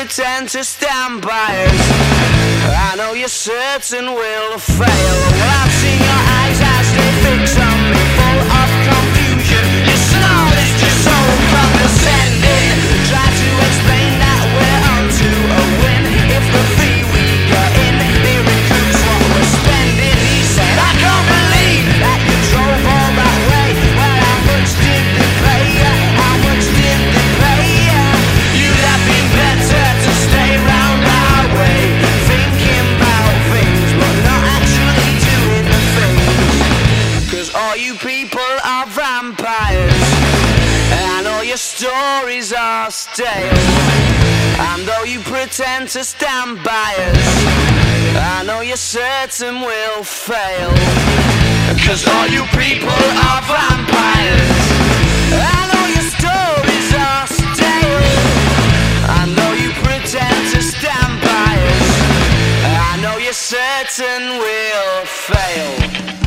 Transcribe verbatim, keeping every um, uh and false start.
pretend to stand by us. I know you're certain we'll fail. Well, I've seen your eyes as they fix on me, full of confusion. You snarl, it's just so condescending. Try to explain that we're on to a win. If the fee we got in here recoups what we're spending. He said, I can't believe that you drove all that way. Well, how much did they pay ya? How much did they pay ya? You'd have been better to stay round our way, thinking about things but not actually doing the things. Cause all you people are vampires, and all your stories are stale. And though you pretend to stand by us, I know you're certain we'll fail. Cause all you people are vampires, I know your stories are stale. And though you pretend to stand by us, I know you're certain we'll fail.